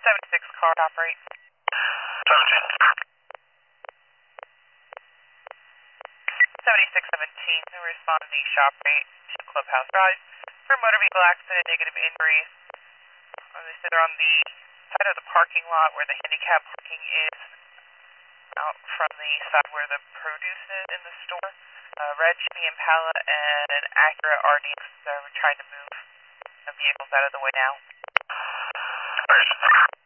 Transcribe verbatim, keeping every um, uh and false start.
seventy-six car operate. seventeen. seventy-six seventeen, who respond to the shop rate to Clubhouse Drive for motor vehicle accident, negative injuries. As they said, they're on the side of the parking lot where the handicap parking is, out from the side where the produce is in the store. Uh, red Chevy Impala and an Acura R D X. They're trying to move the vehicles out of the way now. Thanks.